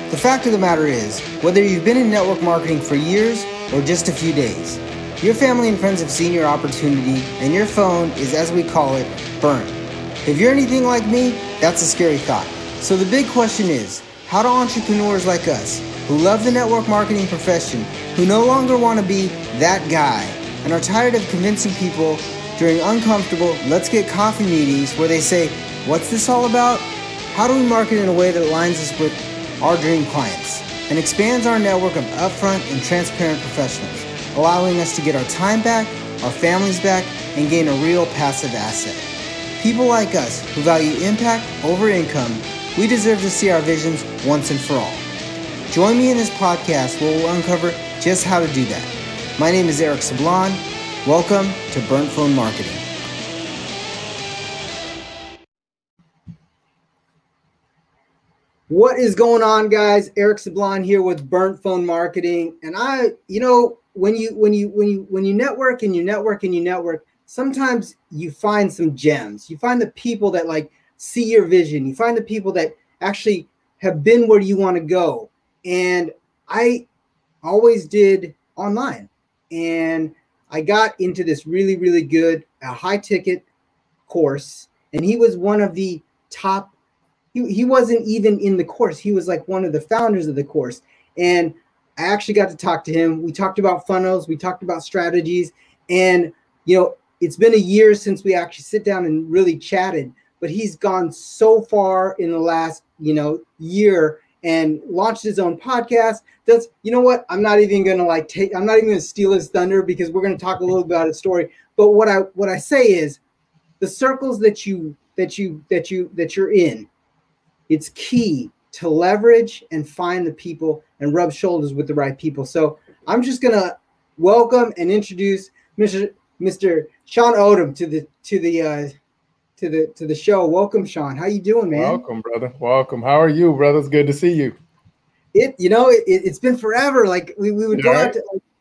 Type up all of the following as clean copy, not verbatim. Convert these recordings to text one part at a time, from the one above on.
The fact of the matter is, whether you've been in network marketing for years or just a few days, your family and friends have seen your opportunity and your phone is, as we call it, burnt. If you're anything like me, that's a scary thought. So the big question is, how do entrepreneurs like us, who love the network marketing profession, who no longer want to be that guy, and are tired of convincing people during uncomfortable let's get coffee meetings where they say, what's this all about? How do we market in a way that aligns us with our dream clients and expands our network of upfront and transparent professionals, allowing us to get our time back, our families back, and gain a real passive asset? People like us who value impact over income, we deserve to see our visions once and for all. Join me in this podcast where we'll uncover just how to do that. My name is Eric Sablon. Welcome to Burnt Phone Marketing. What is going on, guys? Eric Sablon here with Burnt Phone Marketing. And when you network and you network and you network, sometimes you find some gems. You find the people that see your vision. You find the people that actually have been where you want to go. And I always did online. And I got into this really, really good high ticket course. And he was one of the top. He wasn't even in the course. He was like one of the founders of the course. And I actually got to talk to him. We talked about funnels. We talked about strategies. And, it's been a year since we actually sit down and really chatted. But he's gone so far in the last, year and launched his own podcast. That's, I'm not even going to steal his thunder because we're going to talk a little about his story. But what I say is the circles that you're in, it's key to leverage and find the people and rub shoulders with the right people. So I'm just going to welcome and introduce Mr. Sean Odom to the show. Welcome, Sean. How you doing, man? Welcome, brother. Welcome. How are you, brother? It's good to see you. It's been forever. We would go out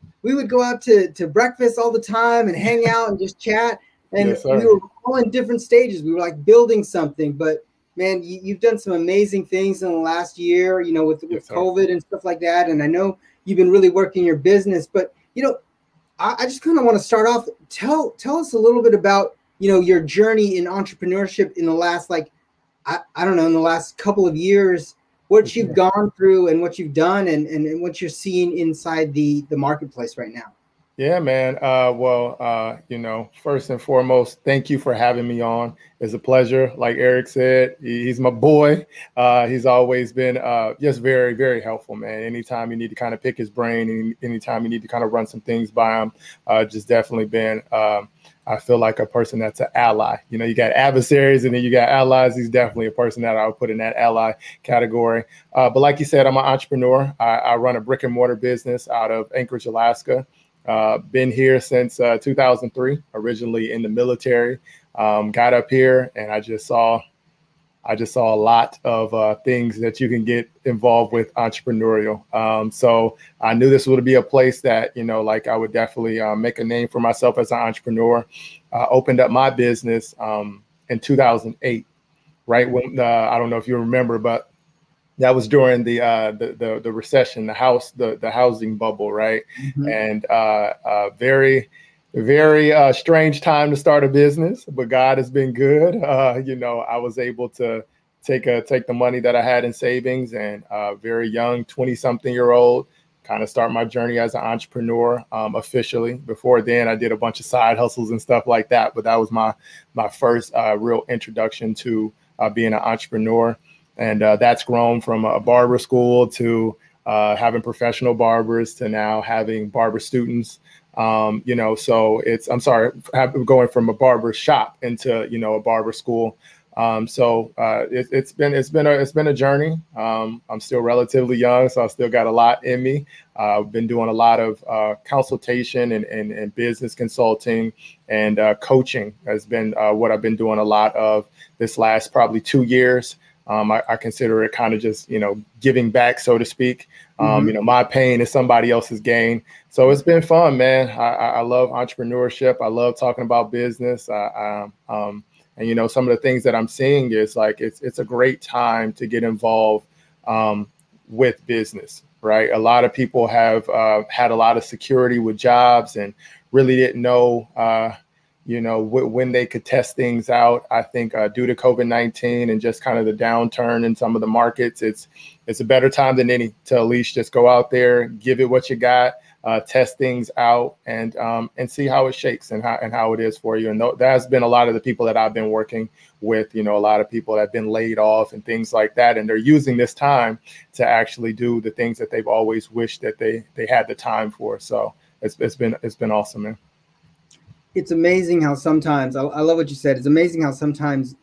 to breakfast all the time and hang out and just chat. And yes, we were all in different stages. We were building something, but man, you've done some amazing things in the last year, with yes, COVID and stuff like that. And I know you've been really working your business, but I just kind of want to start off. Tell us a little bit about your journey in entrepreneurship in the last in the last couple of years, what you've gone through and what you've done and what you're seeing inside the marketplace right now. Yeah, man. First and foremost, thank you for having me on. It's a pleasure. Like Eric said, he's my boy. He's always been just very, very helpful, man. Anytime you need to kind of pick his brain, and anytime you need to kind of run some things by him, just definitely been, I feel like a person that's an ally. You got adversaries and then you got allies. He's definitely a person that I would put in that ally category. But like you said, I'm an entrepreneur. I run a brick and mortar business out of Anchorage, Alaska. Been here since 2003, originally in the military. Got up here and I just saw a lot of things that you can get involved with entrepreneurial. So I knew this would be a place that, I would definitely make a name for myself as an entrepreneur. Opened up my business in 2008, right when I don't know if you remember, but that was during the recession, the housing bubble, right? Mm-hmm. And very, very strange time to start a business, but God has been good. I was able to take the money that I had in savings and very young 20-something-year-old kind of start my journey as an entrepreneur officially. Before then, I did a bunch of side hustles and stuff like that, but that was my first real introduction to being an entrepreneur. And that's grown from a barber school to having professional barbers to now having barber students. So going from a barber shop into, a barber school. It's been a journey. I'm still relatively young, so I still got a lot in me. I've been doing a lot of consultation and business consulting and coaching has been what I've been doing a lot of this last probably 2 years. I consider it kind of just, giving back, so to speak. My pain is somebody else's gain. So it's been fun, man. I love entrepreneurship. I love talking about business. And, some of the things that I'm seeing is it's a great time to get involved with business, right? A lot of people have had a lot of security with jobs and really didn't know, when they could test things out. I think due to COVID-19 and just kind of the downturn in some of the markets, it's a better time than any to at least just go out there, give it what you got, test things out, and see how it shakes and how it is for you. And that's been a lot of the people that I've been working with, a lot of people that have been laid off and things like that. And they're using this time to actually do the things that they've always wished that they had the time for. So it's been awesome, man. It's amazing how sometimes, I love what you said. It's amazing how sometimes,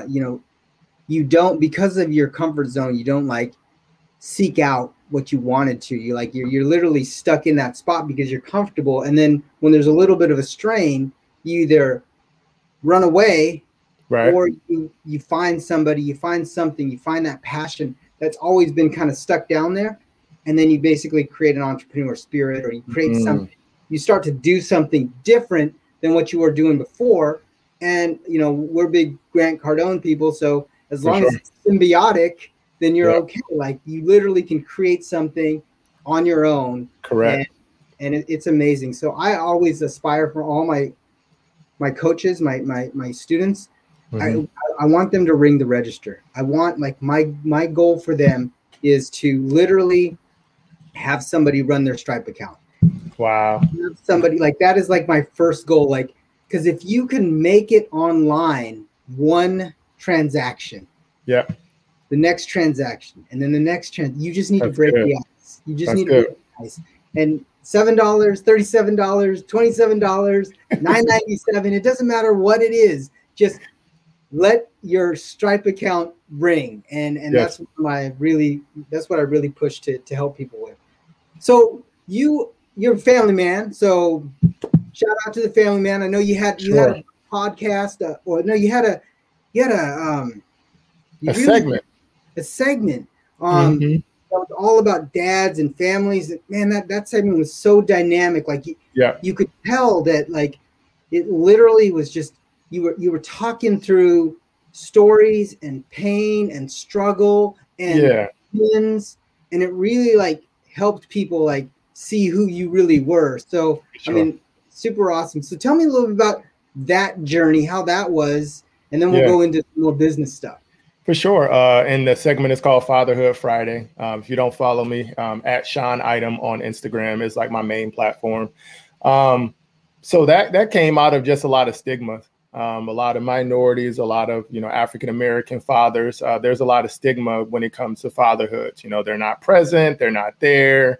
you don't, because of your comfort zone, you don't like seek out what you wanted to. You're literally stuck in that spot because you're comfortable. And then when there's a little bit of a strain, you either run away, right, or you find somebody, you find something, you find that passion that's always been kind of stuck down there. And then you basically create an entrepreneur spirit, or you create something, you start to do something different than what you were doing before. And, we're big Grant Cardone people. So as long as it's symbiotic, then you're okay. Like, you literally can create something on your own. Correct. And it's amazing. So I always aspire for all my coaches, my students. I want them to ring the register. I want, like, my goal for them is to literally have somebody run their Stripe account. Wow. Have somebody, like, that is like my first goal. Like, because if you can make it online, one transaction, the next transaction, and then the next you just need to break the ice. You just need to break the ice. And $7, $37, $27, $9.97. It doesn't matter what it is. Just let your Stripe account ring. And that's what I really push to help people with. So you're a family man. So shout out to the family man. I know you had a podcast, a segment that was all about dads and families. Man, that segment was so dynamic. Like, you could tell that, like, it literally was just, you were talking through stories and pain and struggle and wins, and it really, like, helped people, like, see who you really were. So I mean, super awesome. So tell me a little bit about that journey, how that was, and then we'll go into more business stuff. For sure. And the segment is called Fatherhood Friday. If you don't follow me, at Sean Item on Instagram is like my main platform. So that came out of just a lot of stigma. A lot of minorities, a lot of, African-American fathers. There's a lot of stigma when it comes to fatherhood. They're not present, they're not there.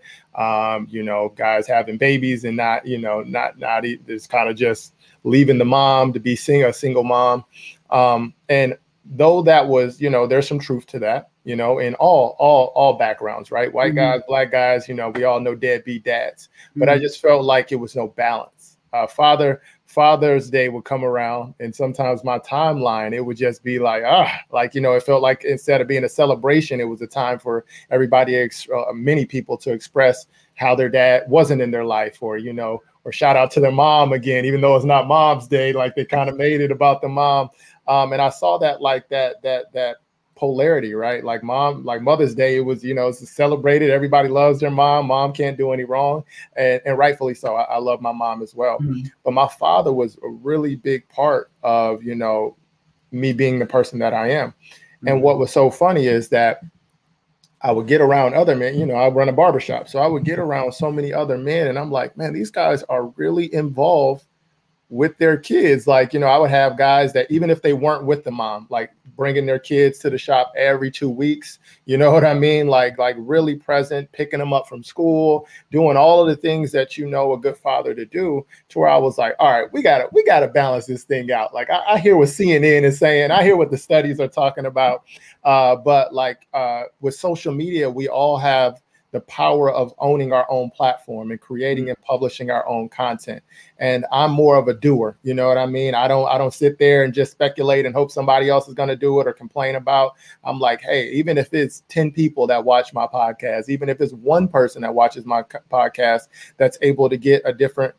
Guys having babies and not it's kind of just leaving the mom to be a single mom. And though that was, there's some truth to that, in all backgrounds, right? White guys, black guys, we all know deadbeat dads, but I just felt like it was no balance. Father's Day would come around, and sometimes my timeline, it would just be like, it felt like instead of being a celebration, it was a time for everybody, many people, to express how their dad wasn't in their life, or shout out to their mom again, even though it's not Mom's Day, like they kind of made it about the mom. And I saw that, like that polarity, right? Like Mother's Day, it was, it's celebrated. Everybody loves their mom. Mom can't do any wrong. And rightfully so. I love my mom as well. But my father was a really big part of, me being the person that I am. And what was so funny is that I would get around other men, I run a barbershop. So I would get around so many other men, and I'm like, man, these guys are really involved with their kids. Like, I would have guys that, even if they weren't with the mom, like bringing their kids to the shop every 2 weeks, you know what I mean? Like really present, picking them up from school, doing all of the things that, a good father to do, to where I was like, all right, we gotta balance this thing out. Like, I hear what CNN is saying, I hear what the studies are talking about. But with social media, we all have the power of owning our own platform and creating and publishing our own content. And I'm more of a doer. You know what I mean? I don't sit there and just speculate and hope somebody else is going to do it or complain about. I'm like, hey, even if it's 10 people that watch my podcast, even if it's one person that watches my podcast that's able to get a different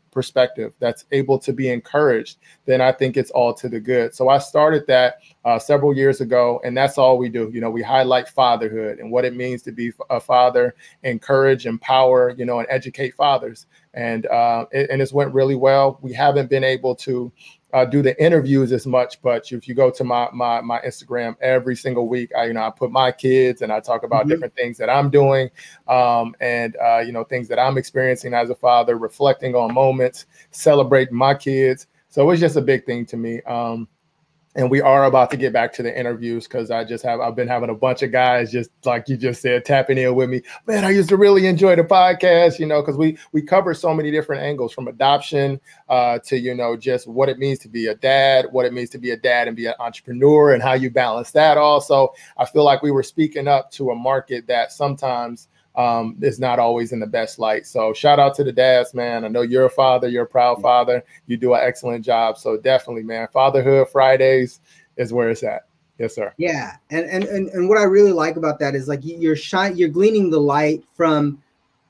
perspective, that's able to be encouraged, then I think it's all to the good. So I started that several years ago, and that's all we do. You know, we highlight fatherhood and what it means to be a father, encourage, empower, you know, and educate fathers. And it's went really well. We haven't been able to do the interviews as much, but if you go to my Instagram every single week, I put my kids and I talk about different things that I'm doing, and things that I'm experiencing as a father, reflecting on moments, celebrating my kids. So it's just a big thing to me. And we are about to get back to the interviews because I've been having a bunch of guys, just like you just said, tapping in with me. Man, I used to really enjoy the podcast, because we cover so many different angles, from adoption to, just what it means to be a dad, what it means to be a dad and be an entrepreneur, and how you balance that also. I feel like we were speaking up to a market that sometimes is not always in the best light. So shout out to the dads, man. I know you're a father, you're a proud father. You do an excellent job. So definitely, man, Fatherhood Fridays is where it's at. Yes, sir. Yeah. And what I really like about that is like you're gleaning the light from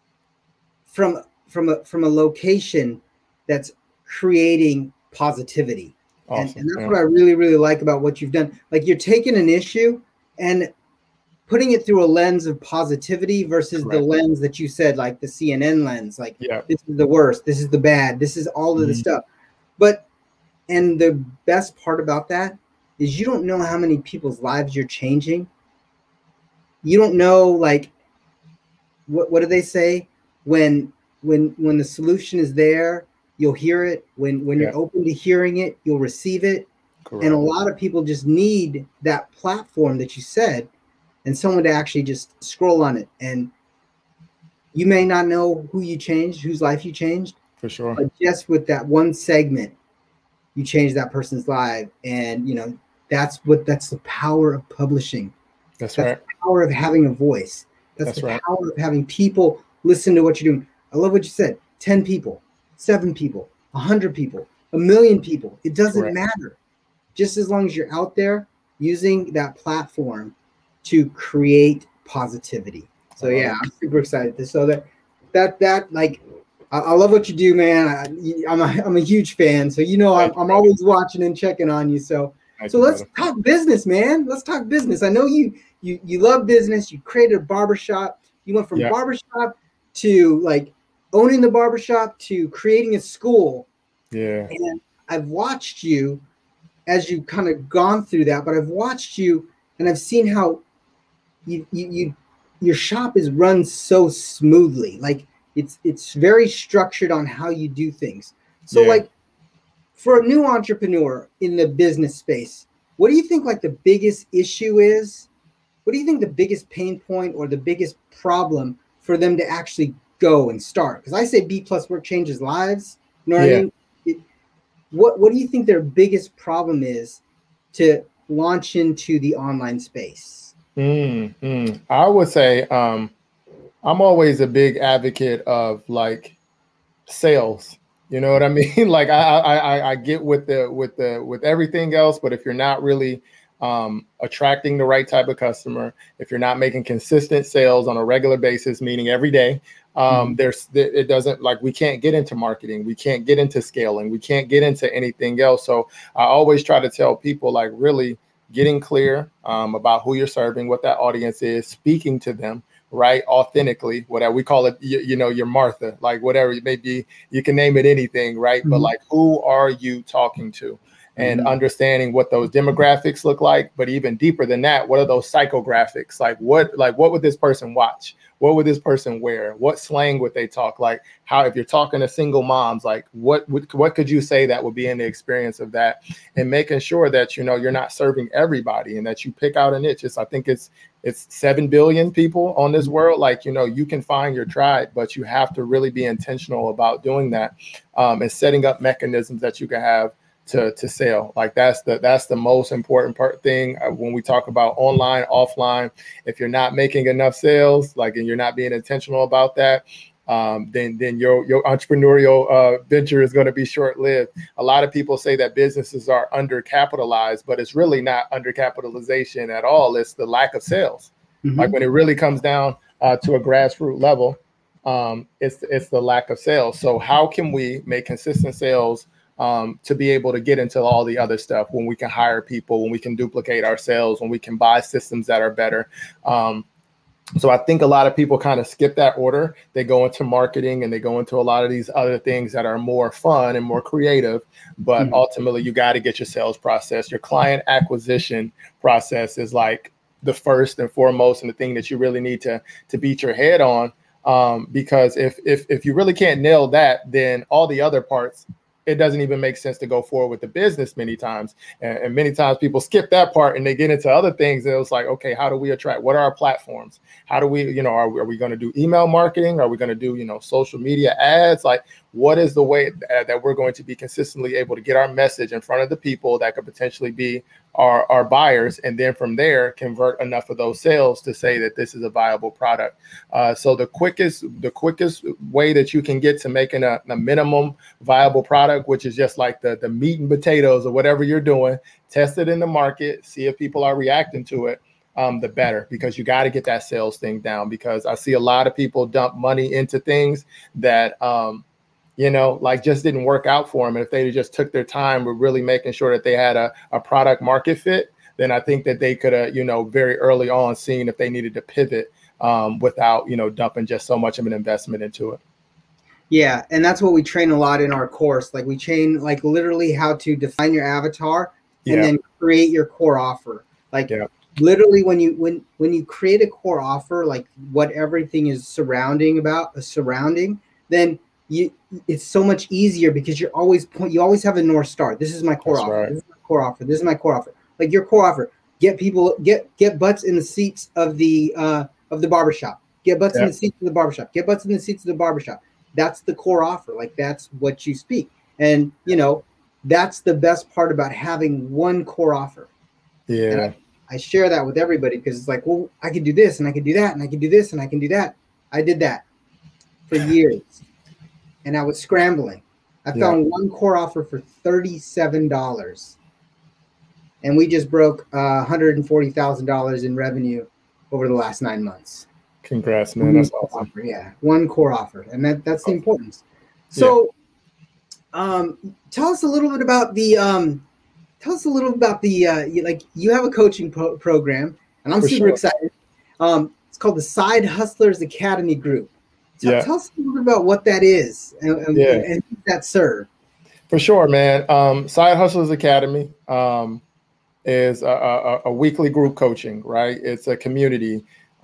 a location that's creating positivity. Awesome. And that's what I really, really like about what you've done. Like, you're taking an issue and putting it through a lens of positivity versus the lens that you said, like the CNN lens, like this is the worst, this is the bad, this is all of the stuff. And the best part about that is you don't know how many people's lives you're changing. You don't know, like, what do they say? When the solution is there, you'll hear it. When you're open to hearing it, you'll receive it. Correct. And a lot of people just need that platform that you said, and someone to actually just scroll on it. And you may not know who you changed, whose life you changed. For sure. But just with that one segment, you changed that person's life. And, that's the power of publishing. That's right. The power of having a voice. That's the power of having people listen to what you're doing. I love what you said. 10 people, 7 people, 100 people, 1,000,000 people. It doesn't matter. Just as long as you're out there using that platform to create positivity. So yeah, I'm super excited. So that like, I love what you do, man. I'm a huge fan. So I'm always watching and checking on you. So let's talk business, man. Let's talk business. I know you love business. You created a barbershop. You went from barbershop to like owning the barbershop to creating a school. Yeah. And I've watched you as you've kind of gone through that, but I've watched you and I've seen how your shop is run so smoothly. Like it's very structured on how you do things. So like, for a new entrepreneur in the business space, what do you think like the biggest issue is? What do you think the biggest pain point or the biggest problem for them to actually go and start? Because I say B+ work changes lives. You know what I mean? What do you think their biggest problem is to launch into the online space? I would say I'm always a big advocate of like sales. You know what I mean? Like I get with everything else, but if you're not really attracting the right type of customer, if you're not making consistent sales on a regular basis, meaning every day, it doesn't, like, we can't get into marketing, we can't get into scaling, we can't get into anything else. So I always try to tell people, like, really getting clear about who you're serving, what that audience is, speaking to them, right, authentically, whatever we call it, your Martha, like whatever it may be, you can name it anything, right? But like, who are you talking to? And understanding what those demographics look like, but even deeper than that, what are those psychographics? Like what would this person watch? What would this person wear? What slang would they talk? Like, how, if you're talking to single moms, like what could you say that would be in the experience of that? And making sure that, you're not serving everybody and that you pick out a niche. I think it's 7 billion people on this world. Like, you can find your tribe, but you have to really be intentional about doing that, and setting up mechanisms that you can have to sell. Like that's the most important thing when we talk about online, offline. If you're not making enough sales, like, and you're not being intentional about that, then your entrepreneurial venture is going to be short-lived. A lot of people say that businesses are undercapitalized, but it's really not undercapitalization at all. It's the lack of sales. Like when it really comes down to a grassroots level, It's the lack of sales. So how can we make consistent sales to be able to get into all the other stuff when we can hire people, when we can duplicate our sales, when we can buy systems that are better? So I think a lot of people kind of skip that order. They go into marketing and they go into a lot of these other things that are more fun and more creative. But ultimately, you got to get your sales process. Your client acquisition process is like the first and foremost and the thing that you really need to beat your head on. Because if you really can't nail that, then all the other parts, it doesn't even make sense to go forward with the business many times. And many times people skip that part and they get into other things. And it's like, okay, how do we attract? What are our platforms? How do we, are we going to do email marketing? Are we going to do, social media ads? Like, what is the way that we're going to be consistently able to get our message in front of the people that could potentially be our buyers, and then from there convert enough of those sales to say that this is a viable product. So the quickest way that you can get to making a minimum viable product, which is just like the meat and potatoes or whatever you're doing, test it in the market, see if people are reacting to it, the better, because you got to get that sales thing down. Because I see a lot of people dump money into things that like just didn't work out for them. And if they just took their time with really making sure that they had a product market fit, then I think that they could have, very early on seen if they needed to pivot without, dumping just so much of an investment into it. Yeah. And that's what we train a lot in our course. Like we train like literally how to define your avatar and then create your core offer. Like literally when you create a core offer, like what everything is surrounding, then it's so much easier because you always have a North Star. This is my core offer. Right. This is my core offer. This is my core offer. Like your core offer, get butts in the seats of the barbershop. Get butts in the seats of the barbershop. Get butts in the seats of the barbershop. That's the core offer. Like that's what you speak. And that's the best part about having one core offer. Yeah. And I share that with everybody because it's like, well, I can do this and I can do that and I can do this and I can do that. I did that for years. And I was scrambling. I found one core offer for $37. And we just broke $140,000 in revenue over the last 9 months. Congrats, man. That's awesome. Offer, yeah, one core offer. And that's the importance. So tell us a little bit about the like you have a coaching program, and I'm super excited. It's called the Side Hustlers Academy Group. Tell us a little bit about what that is and who that serve. For sure, man. Side Hustlers Academy is a weekly group coaching, right? It's a community.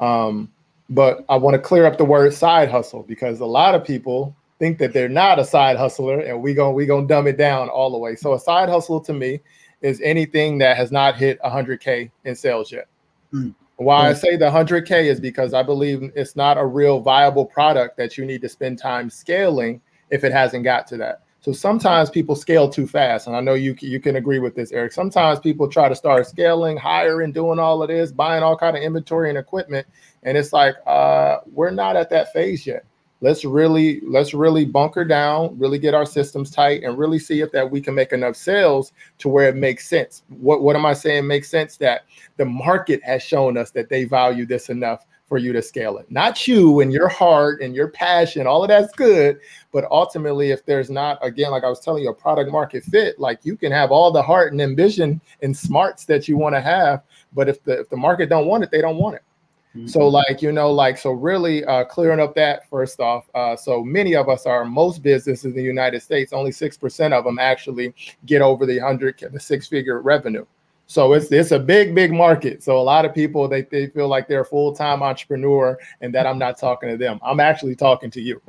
But I want to clear up the word side hustle because a lot of people think that they're not a side hustler, and we gonna dumb it down all the way. So a side hustle to me is anything that has not hit 100K in sales yet. Why I say the 100K is because I believe it's not a real viable product that you need to spend time scaling if it hasn't got to that. So sometimes people scale too fast. And I know you can agree with this, Eric. Sometimes people try to start scaling, hiring, doing all of this, buying all kind of inventory and equipment. And it's like, we're not at that phase yet. Let's really bunker down, really get our systems tight, and really see if that we can make enough sales to where it makes sense. What am I saying makes sense? That the market has shown us that they value this enough for you to scale it. Not you and your heart and your passion, all of that's good. But ultimately, if there's not, again, like I was telling you, a product market fit, like you can have all the heart and ambition and smarts that you want to have. But if the market don't want it, they don't want it. So so really clearing up that first off. So many of us most businesses in the United States, only 6% of them actually get over the 6-figure revenue. So it's a big market. So a lot of people, they feel like they're a full-time entrepreneur and that I'm not talking to them. I'm actually talking to you.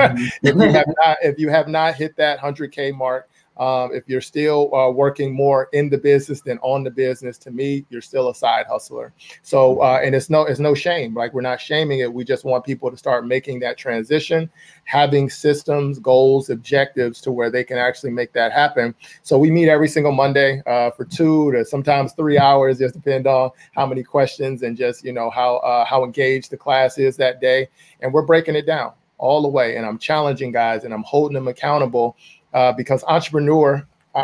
If you have not hit that 100K mark, if you're still working more in the business than on the business, to me, you're still a side hustler. So, and it's no shame. Like, we're not shaming it. We just want people to start making that transition, having systems, goals, objectives to where they can actually make that happen. So we meet every single Monday for 2 to sometimes 3 hours, just depend on how many questions and just, how engaged the class is that day. And we're breaking it down all the way. And I'm challenging guys and I'm holding them accountable. Because entrepreneurship,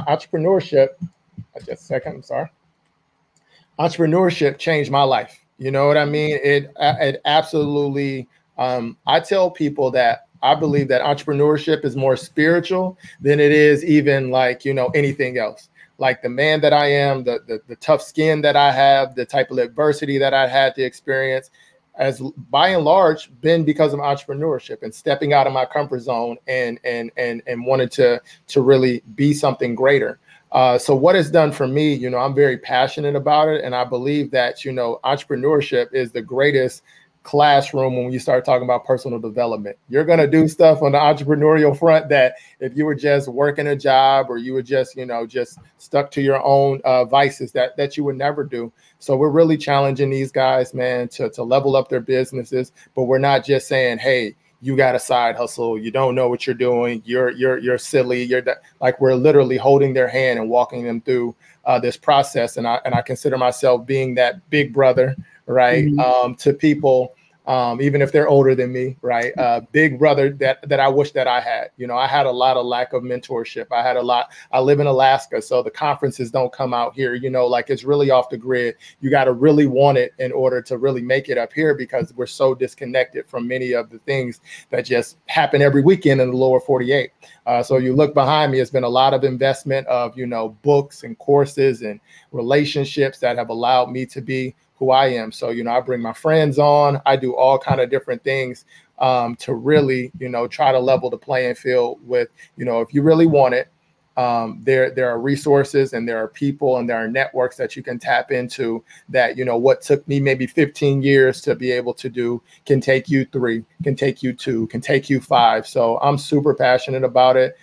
just a second, I'm sorry. Entrepreneurship changed my life. You know what I mean? It absolutely I tell people that I believe that entrepreneurship is more spiritual than it is even like, you know, anything else. Like the man that I am, the tough skin that I have, the type of adversity that I had to experience, as by and large been because of entrepreneurship and stepping out of my comfort zone and wanted to really be something greater. So what it's done for me, you know, I'm very passionate about it. And I believe that, you know, entrepreneurship is the greatest classroom when you start talking about personal development. You're going to do stuff on the entrepreneurial front that if you were just working a job or you were just, you know, just stuck to your own vices that you would never do. So we're really challenging these guys, man, to level up their businesses. But we're not just saying, hey, you got a side hustle, you don't know what you're doing, you're silly, like we're literally holding their hand and walking them through this process. And I consider myself being that big brother, right? Mm-hmm. To people, even if they're older than me, right? Big brother that I wish that I had. You know, I had a lot of lack of mentorship. I live in Alaska, so the conferences don't come out here, you know, like it's really off the grid. You got to really want it in order to really make it up here because we're so disconnected from many of the things that just happen every weekend in the lower 48. So you look behind me, it's been a lot of investment of, you know, books and courses and relationships that have allowed me to be who I am. So, you know, I bring my friends on, I do all kind of different things to really, you know, try to level the playing field with, you know, if you really want it, there are resources and there are people and there are networks that you can tap into that, you know, what took me maybe 15 years to be able to do can take you 3, can take you 2, can take you 5. So I'm super passionate about it.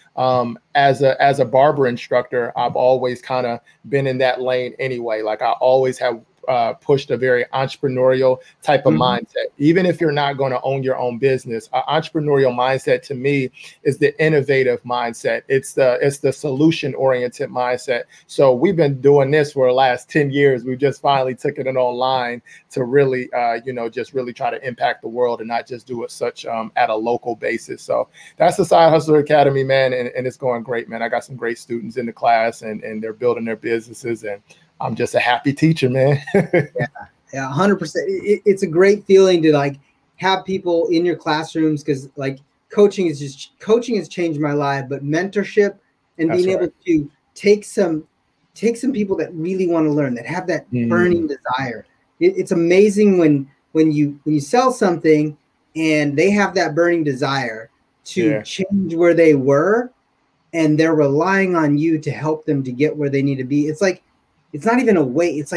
As a barber instructor, I've always kind of been in that lane anyway. Like I always have pushed a very entrepreneurial type of mindset. Even if you're not going to own your own business, an entrepreneurial mindset to me is the innovative mindset. It's the solution oriented mindset. So we've been doing this for the last 10 years. We just finally took it online to really, you know, just really try to impact the world and not just do it such at a local basis. So that's the Side Hustler Academy, man. And it's going great, man. I got some great students in the class and they're building their businesses, and I'm just a happy teacher, man. Yeah, 100%. It's a great feeling to like have people in your classrooms because like coaching has changed my life, but mentorship and being able to take some people that really want to learn, that have that burning desire. It's amazing when you sell something and they have that burning desire to change where they were, and they're relying on you to help them to get where they need to be. It's like, it's not even a weight. It's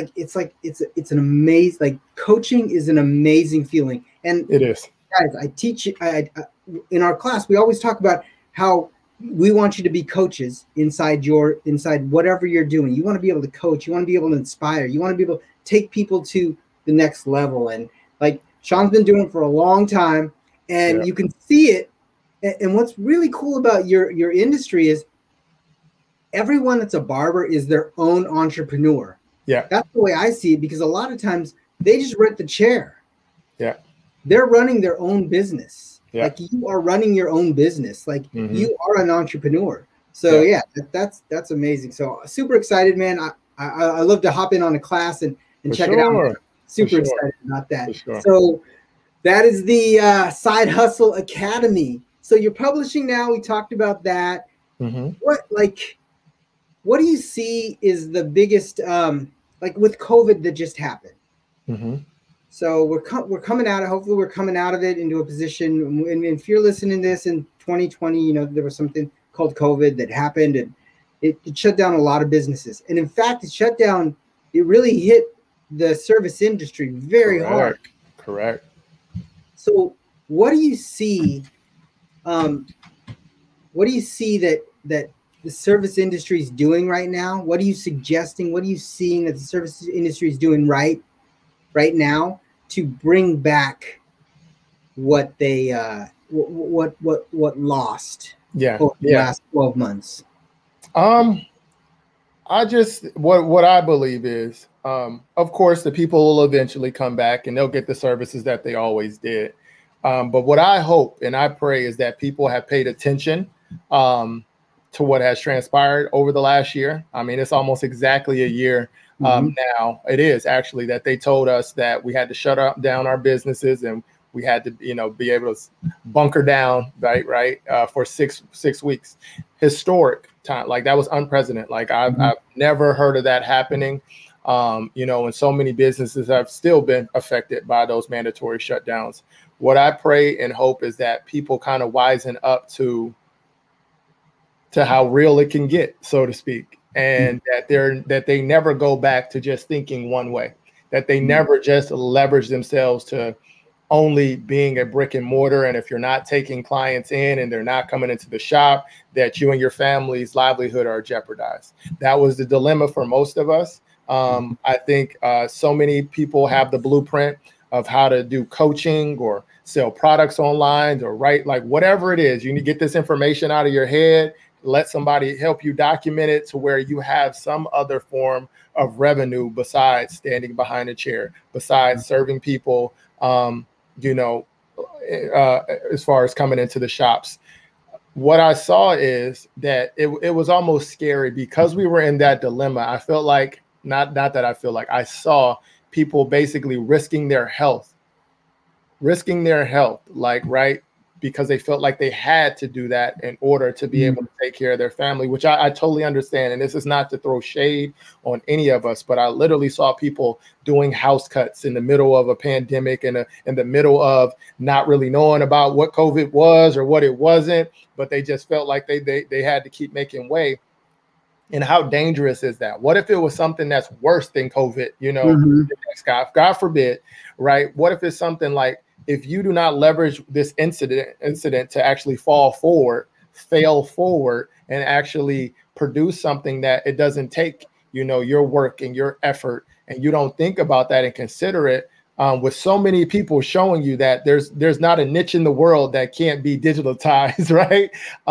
an amazing, like coaching is an amazing feeling. And it is. Guys, I teach in our class, we always talk about how we want you to be coaches inside whatever you're doing. You want to be able to coach, you want to be able to inspire, you want to be able to take people to the next level. And like Sean's been doing it for a long time, and you can see it. And what's really cool about your industry is everyone that's a barber is their own entrepreneur. Yeah. That's the way I see it, because a lot of times they just rent the chair. Yeah. They're running their own business. Yeah. Like you are running your own business. Like you are an entrepreneur. So that's amazing. So super excited, man. I love to hop in on a class and check it out. Super excited about that. So that is the Side Hustle Academy. So you're publishing now. We talked about that. What do you see is the biggest, like with COVID that just happened? So we're coming out of, hopefully we're coming out of it into a position. And if you're listening to this in 2020, you know, there was something called COVID that happened, and it shut down a lot of businesses. And in fact, it really hit the service industry very hard. Correct. So what do you see? What do you see that the service industry is doing right now? What are you suggesting? What are you seeing that the service industry is doing right now to bring back what they what lost over the last 12 months? I just what I believe is, of course, the people will eventually come back and they'll get the services that they always did. But what I hope and I pray is that people have paid attention to what has transpired over the last year. I mean, it's almost exactly a year now. It is actually that they told us that we had to shut down our businesses and We had to, be able to bunker down, right, for six weeks. Historic time, like that was unprecedented. Like I've never heard of that happening. And so many businesses have still been affected by those mandatory shutdowns. What I pray and hope is that people kind of wisen up to how real it can get, so to speak, and that they never go back to just thinking one way, that they never just leverage themselves to only being a brick and mortar. And if you're not taking clients in and they're not coming into the shop, that you and your family's livelihood are jeopardized. That was the dilemma for most of us. I think so many people have the blueprint of how to do coaching or sell products online or write, like whatever it is, you need to get this information out of your head, let somebody help you document it to where you have some other form of revenue besides standing behind a chair, besides serving people, as far as coming into the shops. What I saw is that it was almost scary because we were in that dilemma. I felt like, not that I feel like, I saw people basically risking their health, like, right, because they felt like they had to do that in order to be able to take care of their family, which I totally understand. And this is not to throw shade on any of us, but I literally saw people doing house cuts in the middle of a pandemic and in the middle of not really knowing about what COVID was or what it wasn't, but they just felt like they had to keep making way. And how dangerous is that? What if it was something that's worse than COVID, God forbid, right? What if it's something like, if you do not leverage this incident to actually fail forward and actually produce something that it doesn't take, your work and your effort, and you don't think about that and consider it, with so many people showing you that there's not a niche in the world that can't be digitalized, right?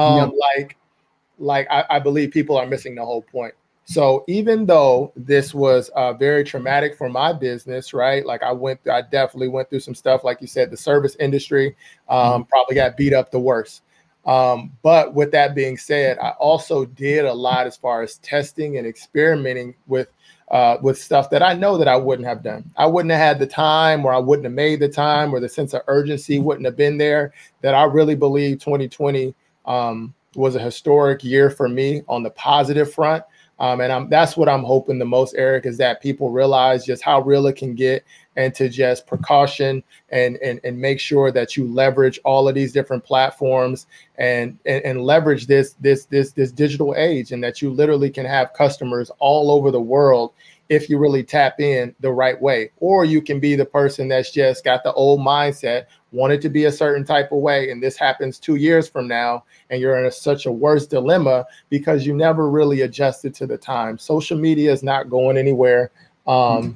I believe people are missing the whole point. So even though this was very traumatic for my business, right? Like I definitely went through some stuff. Like you said, the service industry probably got beat up the worst. But with that being said, I also did a lot as far as testing and experimenting with stuff that I know that I wouldn't have done. I wouldn't have had the time, or I wouldn't have made the time, or the sense of urgency wouldn't have been there. That I really believe 2020 was a historic year for me on the positive front. That's what I'm hoping the most, Eric, is that people realize just how real it can get, and to just precaution and make sure that you leverage all of these different platforms and leverage this digital age, and that you literally can have customers all over the world if you really tap in the right way. Or you can be the person that's just got the old mindset, wanted to be a certain type of way, and this happens 2 years from now, and you're in such a worse dilemma because you never really adjusted to the time. Social media is not going anywhere. The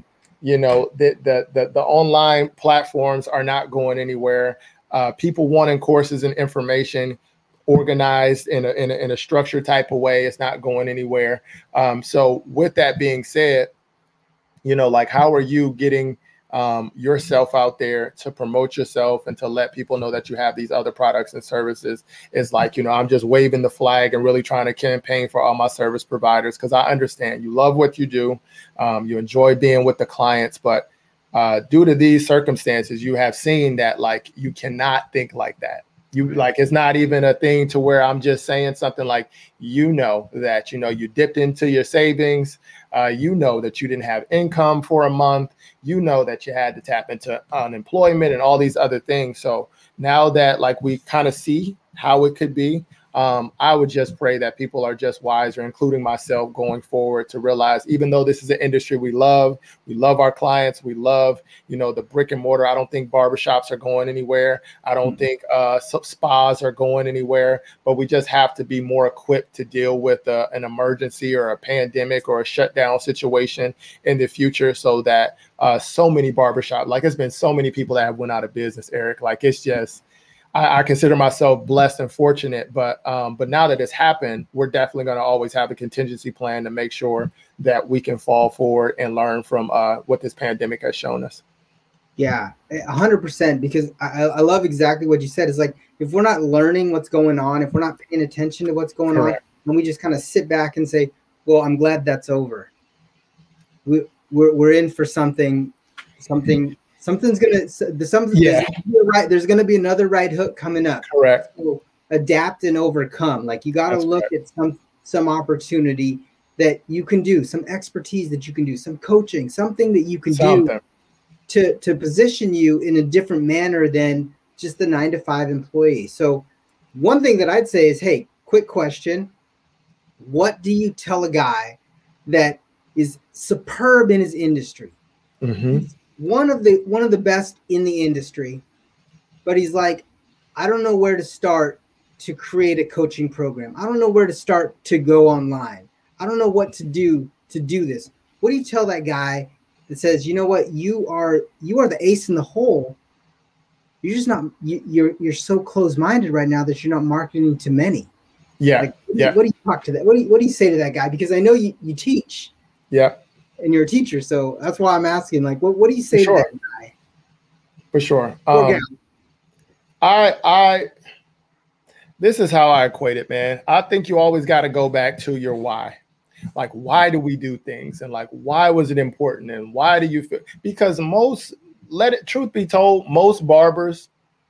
online platforms are not going anywhere. People wanting courses and information organized in a structured type of way. It's not going anywhere. So with that being said, how are you getting yourself out there to promote yourself and to let people know that you have these other products and services? Is like, I'm just waving the flag and really trying to campaign for all my service providers, because I understand you love what you do. You enjoy being with the clients, but due to these circumstances, you have seen that you cannot think like that. It's not even a thing to where I'm just saying something like, that, you dipped into your savings, that you didn't have income for a month, that you had to tap into unemployment and all these other things. So now that we kind of see how it could be, I would just pray that people are just wiser, including myself, going forward, to realize, even though this is an industry we love our clients, we love, the brick and mortar. I don't think barbershops are going anywhere. I don't think spas are going anywhere, but we just have to be more equipped to deal with an emergency or a pandemic or a shutdown situation in the future, so that so many barbershops, it's been so many people that have went out of business, Eric. It's just, I consider myself blessed and fortunate, but now that it's happened, we're definitely going to always have a contingency plan to make sure that we can fall forward and learn from what this pandemic has shown us. Yeah, 100%. Because I love exactly what you said. It's like, if we're not learning what's going on, if we're not paying attention to what's going on, and we just kind of sit back and say, well, I'm glad that's over. We're in for something Yeah. There's gonna be another right hook coming up. Correct. So adapt and overcome. Like you got to look at some opportunity that you can do, some expertise that you can do, some coaching, something that you can do to position you in a different manner than just the 9-to-5 employee. So one thing that I'd say is, hey, quick question. What do you tell a guy that is superb in his industry? Mm-hmm. One of the best in the industry, but he's like, I don't know where to start to create a coaching program. I don't know where to start to go online. I don't know what to do this. What do you tell that guy that says, you know what, you are the ace in the hole. You're just not, you're so closed-minded right now that you're not marketing to many. Yeah. Like, what do you talk to that? What do you say to that guy? Because I know you teach. Yeah. And you're a teacher. So that's why I'm asking, like, what do you say to that guy? For sure. This is how I equate it, man. I think you always got to go back to your why. Like, why do we do things? And like, why was it important? And why do you feel? Because truth be told, most barbers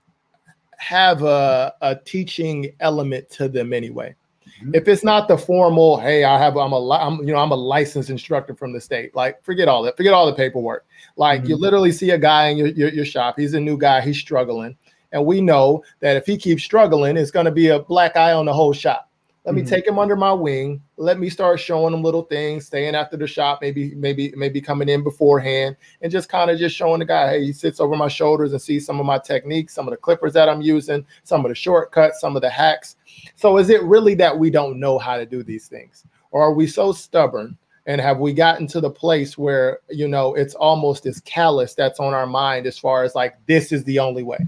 have a teaching element to them anyway. Mm-hmm. If it's not the formal, hey, I'm a licensed instructor from the state. Like, forget all that. Forget all the paperwork. Like, mm-hmm. You literally see a guy in your shop. He's a new guy. He's struggling. And we know that if he keeps struggling, it's going to be a black eye on the whole shop. Let me take him under my wing. Let me start showing him little things, staying after the shop, maybe coming in beforehand, and just kind of just showing the guy, hey, he sits over my shoulders and sees some of my techniques, some of the clippers that I'm using, some of the shortcuts, some of the hacks. So is it really that we don't know how to do these things? Or are we so stubborn? And have we gotten to the place where, it's almost this callous that's on our mind as far as like, this is the only way?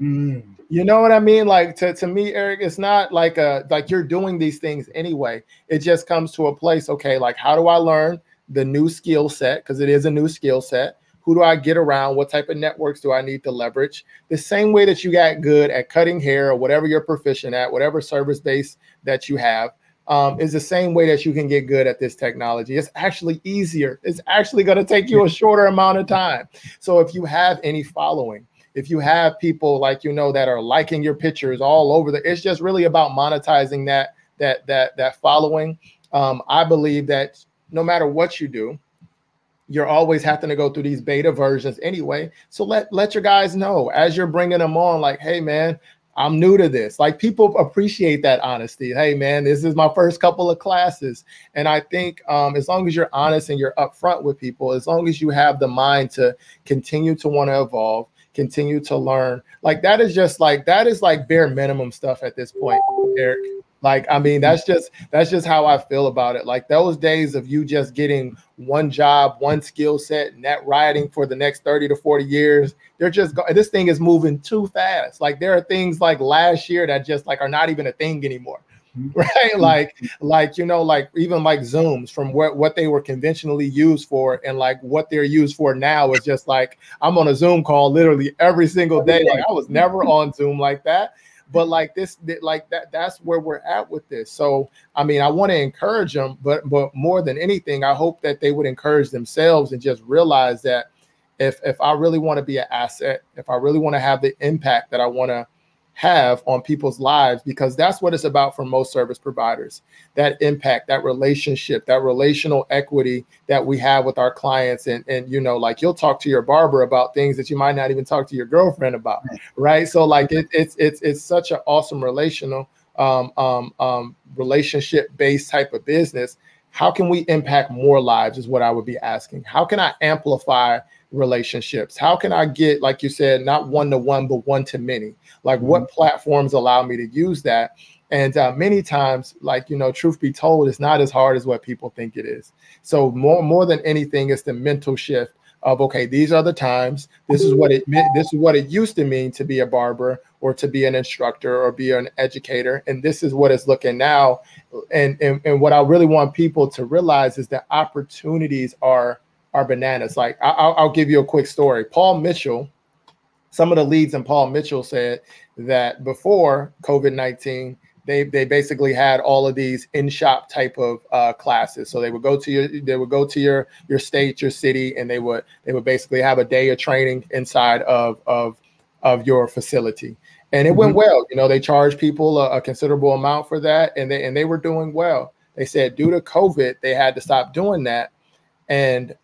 You know what I mean? Like to me, Eric, it's not like you're doing these things anyway. It just comes to a place, okay, like how do I learn the new skill set? Because it is a new skill set. Who do I get around? What type of networks do I need to leverage? The same way that you got good at cutting hair or whatever you're proficient at, whatever service base that you have, is the same way that you can get good at this technology. It's actually easier. It's actually going to take you a shorter amount of time. So if you have any following, if you have people that are liking your pictures all over it's just really about monetizing that following. I believe that no matter what you do, you're always having to go through these beta versions anyway. So let your guys know as you're bringing them on, like, hey man, I'm new to this. Like, people appreciate that honesty. Hey man, this is my first couple of classes. And I think as long as you're honest and you're upfront with people, as long as you have the mind to continue to want to evolve, continue to learn, that is bare minimum stuff at this point, Eric. Like, I mean, that's just how I feel about it. Like, those days of you just getting one job, one skill set, net riding for the next 30 to 40 years, this thing is moving too fast. Like, there are things like last year that just are not even a thing anymore. Right. Like even like Zooms, from what they were conventionally used for, and what they're used for now is just like, I'm on a Zoom call literally every single day. Like, I was never on Zoom like that. But that's where we're at with this. So, I mean, I want to encourage them, but more than anything, I hope that they would encourage themselves and just realize that if I really want to be an asset, if I really want to have the impact that I want to have on people's lives, because that's what it's about for most service providers, that impact, that relationship, that relational equity that we have with our clients. And you'll talk to your barber about things that you might not even talk to your girlfriend about. Right. So it's such an awesome relationship based type of business. How can we impact more lives is what I would be asking. How can I amplify relationships? How can I get, like you said, not one-to-one, but one-to-many? Like, what platforms allow me to use that? And many times, truth be told, it's not as hard as what people think it is. So more than anything, it's the mental shift of, okay, these are the times. This is what it meant. This is what it used to mean to be a barber or to be an instructor or be an educator. And this is what it's looking now. And what I really want people to realize is that opportunities are bananas. Like, I'll give you a quick story. Paul Mitchell, some of the leads in Paul Mitchell said that before COVID-19, they basically had all of these in-shop type of classes. So they would go to your state, your city, and they would basically have a day of training inside of your facility. And it went well. You know, they charged people a considerable amount for that, and they were doing well. They said due to COVID, they had to stop doing that. And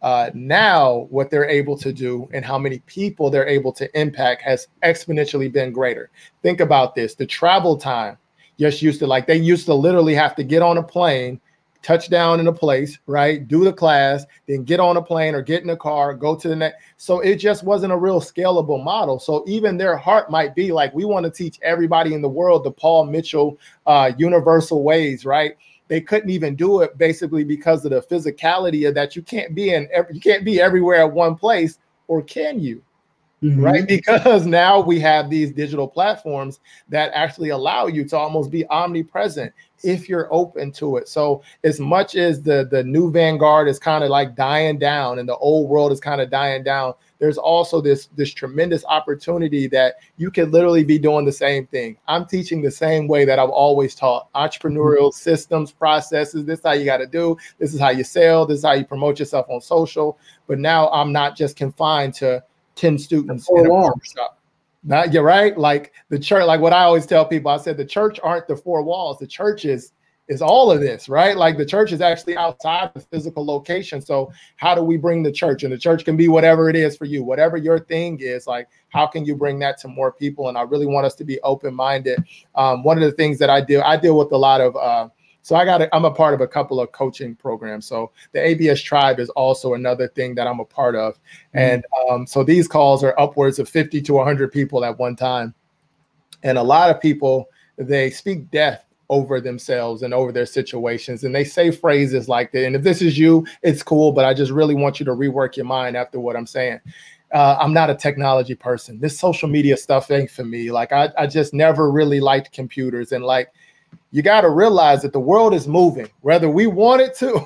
now what they're able to do and how many people they're able to impact has exponentially been greater. Think about this. The travel time used to literally have to get on a plane, touch down in a place, right? Do the class, then get on a plane or get in a car, go to the next. So it just wasn't a real scalable model. So even their heart might be like, we want to teach everybody in the world the Paul Mitchell universal ways, right? They couldn't even do it basically because of the physicality of that. You can't be everywhere at one place, or can you? Right? Because now we have these digital platforms that actually allow you to almost be omnipresent if you're open to it. So as much as the new vanguard is kind of like dying down and the old world is kind of dying down, there's also this tremendous opportunity that you can literally be doing the same thing. I'm teaching the same way that I've always taught: entrepreneurial systems, processes. This is how you got to do. This is how you sell. This is how you promote yourself on social. But now I'm not just confined to 10 students in a barbershop. You're right. Like the church, like what I always tell people, I said the church aren't the four walls. The church is all of this, right? Like the church is actually outside the physical location. So how do we bring the church? And the church can be whatever it is for you, whatever your thing is. Like, how can you bring that to more people? And I really want us to be open-minded. One of the things that I deal with a lot of, I'm a part of a couple of coaching programs. So the ABS Tribe is also another thing that I'm a part of. And so these calls are upwards of 50 to 100 people at one time. And a lot of people, they speak death over themselves and over their situations. And they say phrases like that. And if this is you, it's cool, but I just really want you to rework your mind after what I'm saying. I'm not a technology person. This social media stuff ain't for me. Like I just never really liked computers. And like, you got to realize that the world is moving, whether we want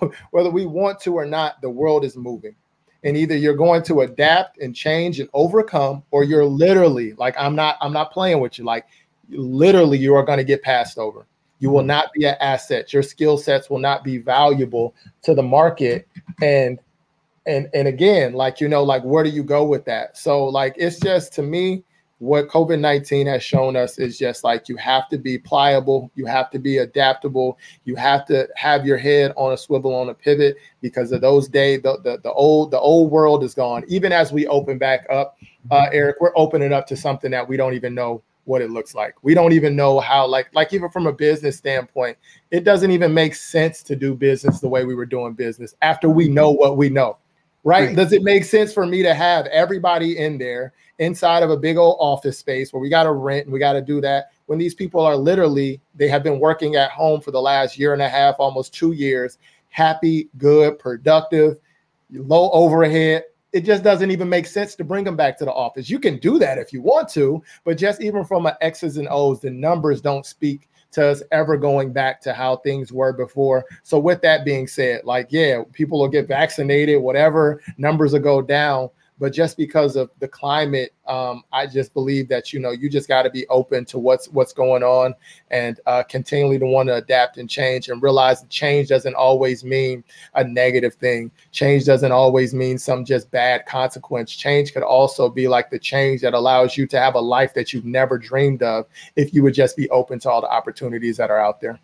to or not. The world is moving, and either you're going to adapt and change and overcome, or you're literally like, I'm not playing with you. Like literally, you are going to get passed over. You will not be an asset. Your skill sets will not be valuable to the market. And again, like, you know, like, where do you go with that? So like, it's just, to me, what COVID-19 has shown us is just like, you have to be pliable, you have to be adaptable, you have to have your head on a swivel, on a pivot, because of those days, the old world is gone. Even as we open back up, Eric, we're opening up to something that we don't even know what it looks like. We don't even know how, like even from a business standpoint, it doesn't even make sense to do business the way we were doing business after we know what we know. Right? Does it make sense for me to have everybody in there inside of a big old office space where we got to rent and we got to do that, when these people are literally, they have been working at home for the last year and a half, almost 2 years, happy, good, productive, low overhead? It just doesn't even make sense to bring them back to the office. You can do that if you want to, but just even from an X's and O's, the numbers don't speak to us ever going back to how things were before. So with that being said, like, yeah, people will get vaccinated, whatever, numbers will go down. But just because of the climate, I just believe that, you know, you just got to be open to what's going on, and continually to want to adapt and change, and realize that change doesn't always mean a negative thing. Change doesn't always mean some just bad consequence. Change could also be like the change that allows you to have a life that you've never dreamed of, if you would just be open to all the opportunities that are out there.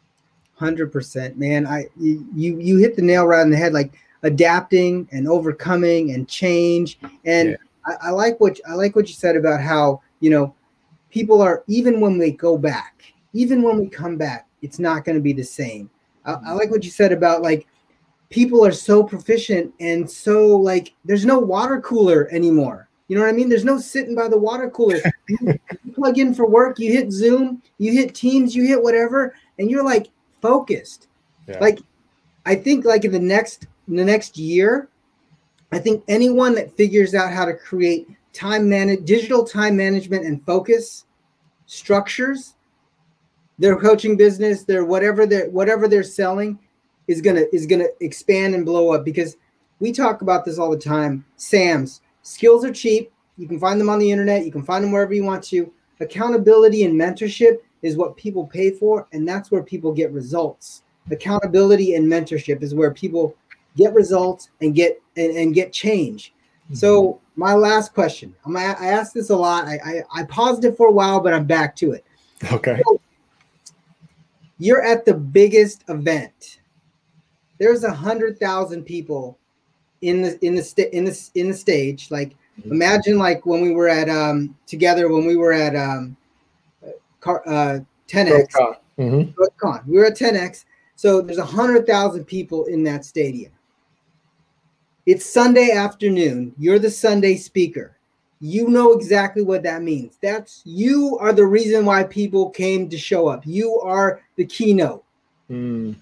100%, man. You hit the nail right on the head. Like, adapting and overcoming and change. And yeah. I like what you said about how, you know, people are, even when we go back, even when we come back, it's not going to be the same. I like what you said about, like, people are so proficient, and so, like, there's no water cooler anymore. You know what I mean? There's no sitting by the water cooler. You plug in for work, you hit Zoom, you hit Teams, you hit whatever, and you're like focused. Yeah. Like, I think like in the next year, I think anyone that figures out how to create digital time management and focus structures, their coaching business, their whatever they're selling is gonna expand and blow up. Because we talk about this all the time. SAMs, skills are cheap. You can find them on the internet. You can find them wherever you want to. Accountability and mentorship is what people pay for, and that's where people get results. Accountability and mentorship is where people get results and get change. So my last question, I asked this a lot. I paused it for a while, but I'm back to it. Okay. So you're at the biggest event. There's 100,000 people in the stage. Like, imagine like when we were at together when we were at 10X. We were at 10X. So there's 100,000 people in that stadium. It's Sunday afternoon. You're the Sunday speaker. You know exactly what that means. You are the reason why people came to show up. You are the keynote. You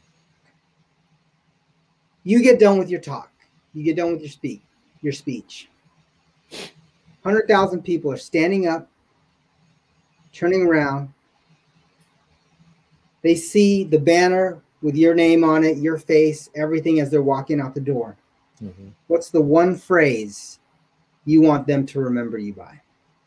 get done with your talk. You get done with your speech. 100,000 people are standing up, turning around. They see the banner with your name on it, your face, everything as they're walking out the door. What's the one phrase you want them to remember you by?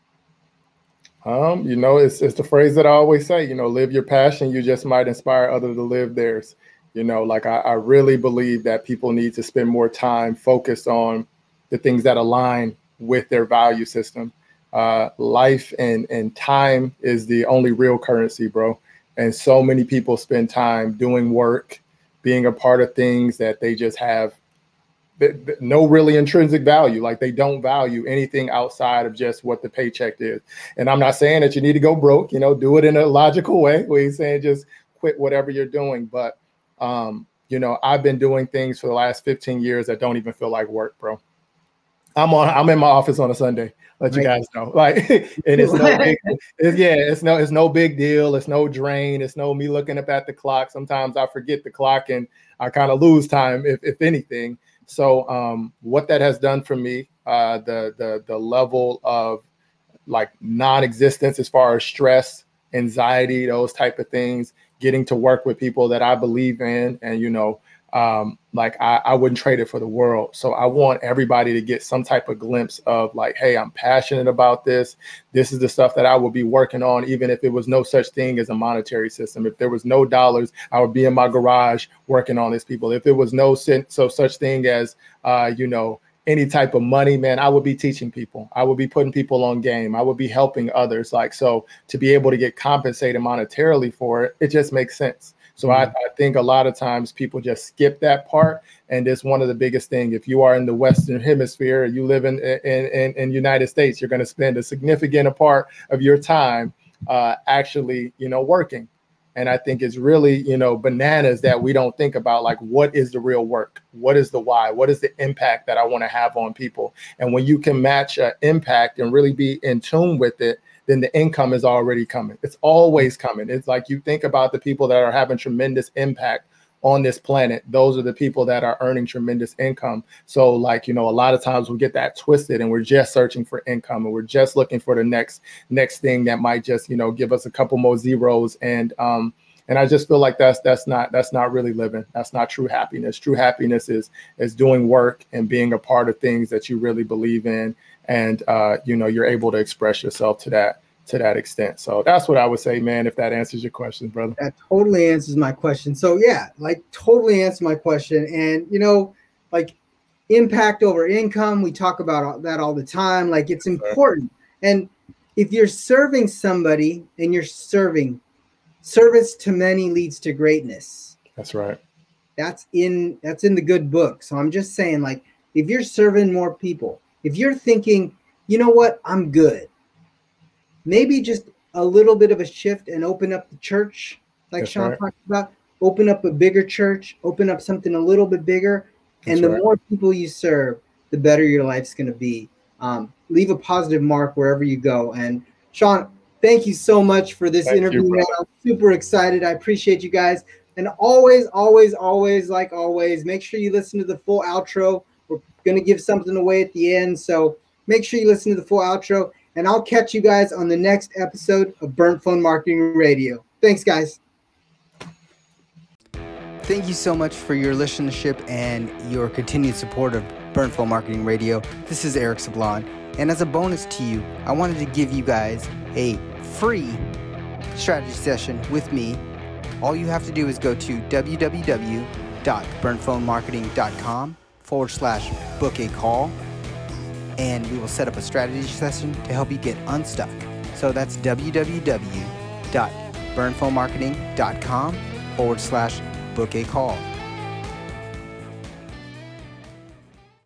It's the phrase that I always say, live your passion. You just might inspire others to live theirs. I really believe that people need to spend more time focused on the things that align with their value system. Life and time is the only real currency, bro. And so many people spend time doing work, being a part of things that they just have no really intrinsic value. Like, they don't value anything outside of just what the paycheck is. And I'm not saying that you need to go broke, do it in a logical way. We're saying just quit whatever you're doing. But, I've been doing things for the last 15 years that don't even feel like work, bro. I'm in my office on a Sunday. Let you guys know. Like, and it's no big, it's no big deal. It's no drain. It's no me looking up at the clock. Sometimes I forget the clock and I kind of lose time, if anything. So what that has done for me, the level of like non-existence as far as stress, anxiety, those type of things, getting to work with people that I believe in, and I wouldn't trade it for the world. So I want everybody to get some type of glimpse of like, hey, I'm passionate about this. This is the stuff that I would be working on, even if it was no such thing as a monetary system. If there was no dollars, I would be in my garage working on this, people. If it was no such thing as, any type of money, man, I would be teaching people. I would be putting people on game. I would be helping others. So to be able to get compensated monetarily for it, it just makes sense. So I think a lot of times people just skip that part. And it's one of the biggest things. If you are in the Western hemisphere, you live in United States, you're going to spend a significant part of your time actually, working. And I think it's really, bananas that we don't think about, like, what is the real work? What is the why? What is the impact that I want to have on people? And when you can match impact and really be in tune with it, then the income is already coming. It's always coming. It's like, you think about the people that are having tremendous impact on this planet. Those are the people that are earning tremendous income. So like, a lot of times we get that twisted and we're just searching for income and we're just looking for the next thing that might just, give us a couple more zeros. And I just feel like that's not really living. That's not true happiness. True happiness is doing work and being a part of things that you really believe in. And, you're able to express yourself to that extent. So that's what I would say, man, if that answers your question, brother. That totally answers my question. So yeah, totally answer my question. And, impact over income, we talk about that all the time. Like, it's important. And if you're serving somebody and you're service to many leads to greatness. That's right. That's in the good book. So I'm just saying, like, if you're serving more people, if you're thinking, you know what, I'm good, maybe just a little bit of a shift and open up the church, like That's Sean talked about, open up a bigger church, open up something a little bit bigger. That's and the more people you serve, the better your life's going to be. Leave a positive mark wherever you go. And Sean, thank you so much for this interview. I'm super excited. I appreciate you guys. And always, like always, make sure you listen to the full outro. We're going to give something away at the end. So make sure you listen to the full outro. And I'll catch you guys on the next episode of Burnt Phone Marketing Radio. Thanks, guys. Thank you so much for your listenership and your continued support of Burnt Phone Marketing Radio. This is Eric Sablon. And as a bonus to you, I wanted to give you guys a free strategy session with me, all you have to do is go to www.burnphonemarketing.com/book a call, and we will set up a strategy session to help you get unstuck. So that's www.burnphonemarketing.com/book a call.